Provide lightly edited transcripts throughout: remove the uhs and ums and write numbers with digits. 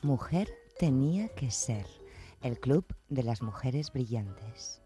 Mujer tenía que ser, el club de las mujeres brillantes.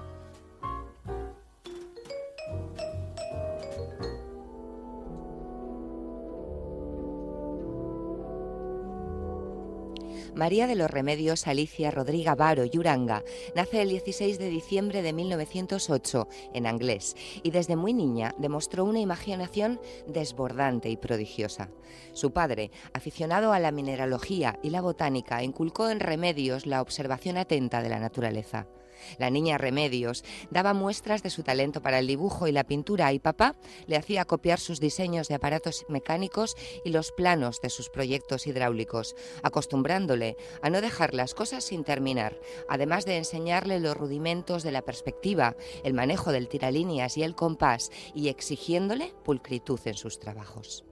María de los Remedios Alicia Rodríguez Varo y Uranga nace el 16 de diciembre de 1908 en Anglés y desde muy niña demostró una imaginación desbordante y prodigiosa. Su padre, aficionado a la mineralogía y la botánica, inculcó en Remedios la observación atenta de la naturaleza. La niña Remedios daba muestras de su talento para el dibujo y la pintura y papá le hacía copiar sus diseños de aparatos mecánicos y los planos de sus proyectos hidráulicos, acostumbrándole a no dejar las cosas sin terminar, además de enseñarle los rudimentos de la perspectiva, el manejo del tiralíneas y el compás y exigiéndole pulcritud en sus trabajos.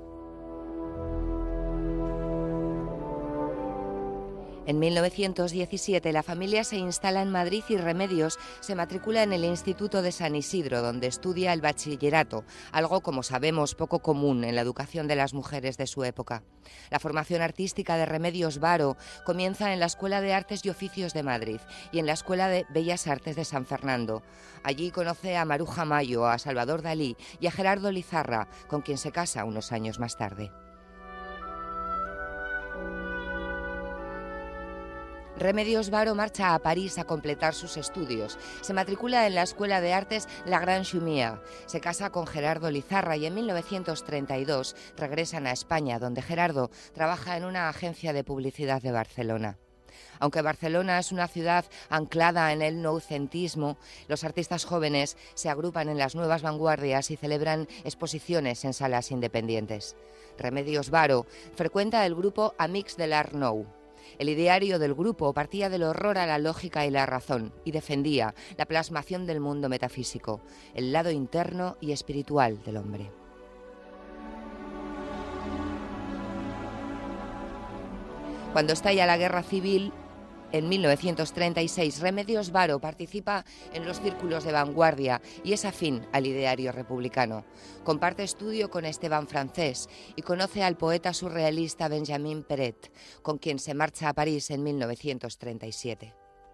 En 1917 la familia se instala en Madrid y Remedios se matricula en el Instituto de San Isidro, donde estudia el bachillerato, algo, como sabemos, poco común en la educación de las mujeres de su época. La formación artística de Remedios Varo comienza en la Escuela de Artes y Oficios de Madrid y en la Escuela de Bellas Artes de San Fernando. Allí conoce a Maruja Mayo, a Salvador Dalí y a Gerardo Lizarra, con quien se casa unos años más tarde. Remedios Varo marcha a París a completar sus estudios. Se matricula en la Escuela de Artes La Grande Chaumière. Se casa con Gerardo Lizarra y en 1932 regresan a España, donde Gerardo trabaja en una agencia de publicidad de Barcelona. Aunque Barcelona es una ciudad anclada en el noucentismo, los artistas jóvenes se agrupan en las nuevas vanguardias y celebran exposiciones en salas independientes. Remedios Varo frecuenta el grupo Amics de l'Art Nou. El ideario del grupo partía del horror a la lógica y la razón y defendía la plasmación del mundo metafísico, el lado interno y espiritual del hombre. Cuando estalla la Guerra Civil, en 1936, Remedios Varo participa en los círculos de vanguardia y es afín al ideario republicano. Comparte estudio con Esteban Francés y conoce al poeta surrealista Benjamin Peret, con quien se marcha a París en 1937.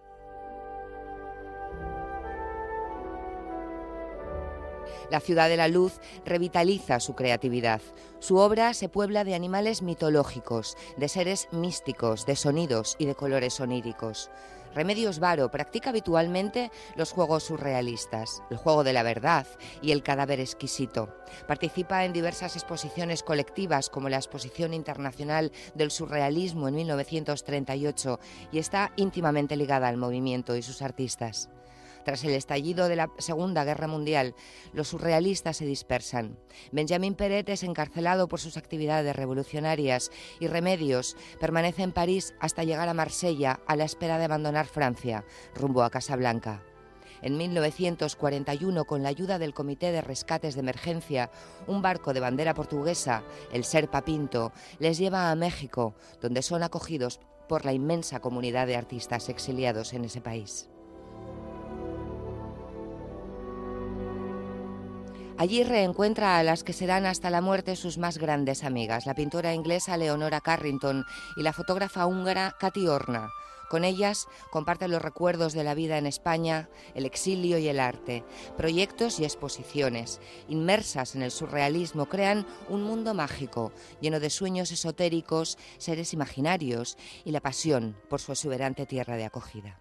La Ciudad de la Luz revitaliza su creatividad. Su obra se puebla de animales mitológicos, de seres místicos, de sonidos y de colores oníricos. Remedios Varo practica habitualmente los juegos surrealistas, el juego de la verdad y el cadáver exquisito. Participa en diversas exposiciones colectivas como la Exposición Internacional del Surrealismo en 1938 y está íntimamente ligada al movimiento y sus artistas. Tras el estallido de la Segunda Guerra Mundial, los surrealistas se dispersan. Benjamin Peret es encarcelado por sus actividades revolucionarias y Remedios permanece en París hasta llegar a Marsella a la espera de abandonar Francia, rumbo a Casablanca. En 1941, con la ayuda del Comité de Rescates de Emergencia, un barco de bandera portuguesa, el Serpa Pinto, les lleva a México, donde son acogidos por la inmensa comunidad de artistas exiliados en ese país. Allí reencuentra a las que serán hasta la muerte sus más grandes amigas, la pintora inglesa Leonora Carrington y la fotógrafa húngara Kati Horna. Con ellas comparte los recuerdos de la vida en España, el exilio y el arte. Proyectos y exposiciones, inmersas en el surrealismo, crean un mundo mágico, lleno de sueños esotéricos, seres imaginarios y la pasión por su exuberante tierra de acogida.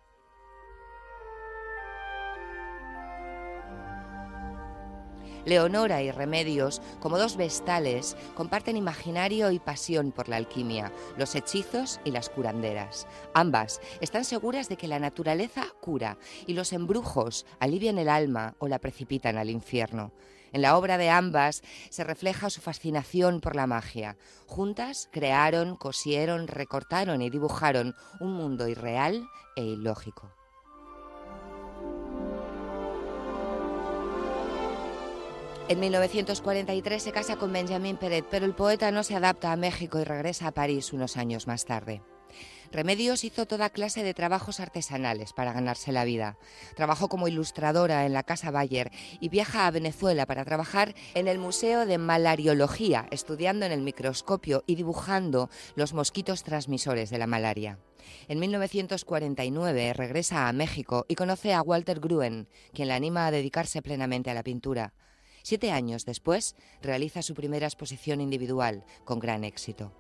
Leonora y Remedios, como dos vestales, comparten imaginario y pasión por la alquimia, los hechizos y las curanderas. Ambas están seguras de que la naturaleza cura y los embrujos alivian el alma o la precipitan al infierno. En la obra de ambas se refleja su fascinación por la magia. Juntas crearon, cosieron, recortaron y dibujaron un mundo irreal e ilógico. En 1943 se casa con Benjamin Peret, pero el poeta no se adapta a México y regresa a París unos años más tarde. Remedios hizo toda clase de trabajos artesanales para ganarse la vida. Trabajó como ilustradora en la Casa Bayer y viaja a Venezuela para trabajar en el Museo de Malariología, estudiando en el microscopio y dibujando los mosquitos transmisores de la malaria. En 1949 regresa a México y conoce a Walter Gruen, quien la anima a dedicarse plenamente a la pintura. 7 años después, realiza su primera exposición individual, con gran éxito.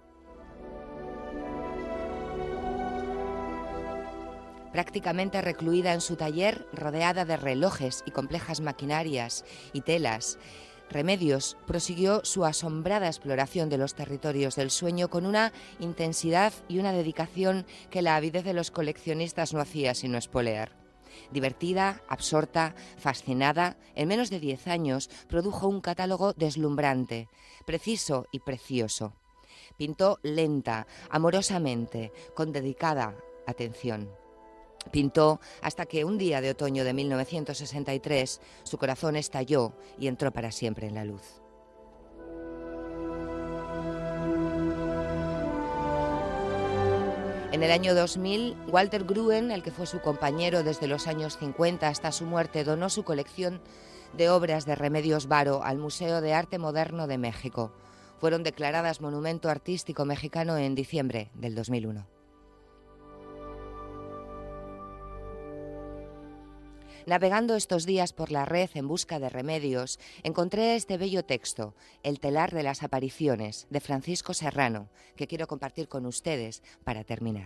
Prácticamente recluida en su taller, rodeada de relojes y complejas maquinarias y telas, Remedios prosiguió su asombrada exploración de los territorios del sueño con una intensidad y una dedicación que la avidez de los coleccionistas no hacía sino espolear. Divertida, absorta, fascinada, en menos de 10 años produjo un catálogo deslumbrante, preciso y precioso. Pintó lenta, amorosamente, con dedicada atención. Pintó hasta que un día de otoño de 1963 su corazón estalló y entró para siempre en la luz. En el año 2000, Walter Gruen, el que fue su compañero desde los años 50 hasta su muerte, donó su colección de obras de Remedios Varo al Museo de Arte Moderno de México. Fueron declaradas Monumento Artístico Mexicano en diciembre del 2001. Navegando estos días por la red en busca de remedios, encontré este bello texto, El telar de las apariciones, de Francisco Serrano, que quiero compartir con ustedes para terminar.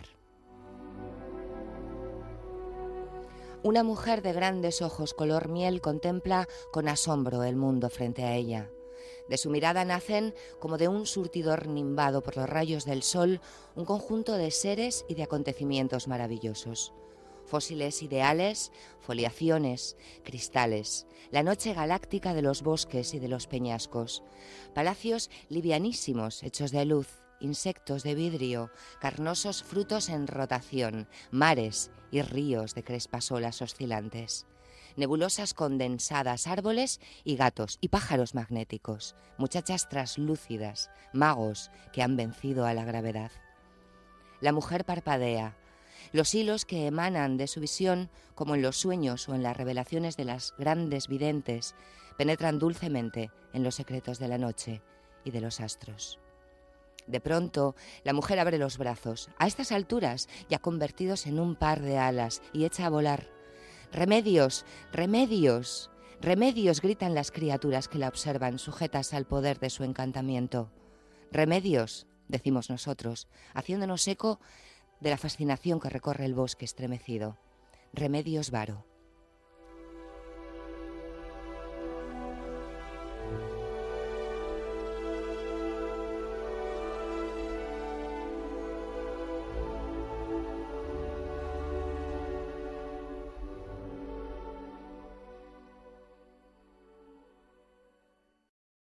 Una mujer de grandes ojos color miel contempla con asombro el mundo frente a ella. De su mirada nacen, como de un surtidor nimbado por los rayos del sol, un conjunto de seres y de acontecimientos maravillosos. Fósiles ideales, foliaciones, cristales, la noche galáctica de los bosques y de los peñascos, palacios livianísimos hechos de luz, insectos de vidrio, carnosos frutos en rotación, mares y ríos de crespas olas oscilantes, nebulosas condensadas, árboles y gatos y pájaros magnéticos, muchachas traslúcidas, magos que han vencido a la gravedad. La mujer parpadea. Los hilos que emanan de su visión, como en los sueños o en las revelaciones de las grandes videntes, penetran dulcemente en los secretos de la noche y de los astros. De pronto, la mujer abre los brazos, a estas alturas ya convertidos en un par de alas, y echa a volar. ¡Remedios! ¡Remedios! ¡Remedios!, gritan las criaturas que la observan, sujetas al poder de su encantamiento. ¡Remedios!, decimos nosotros, haciéndonos eco de la fascinación que recorre el bosque estremecido. Remedios Varo.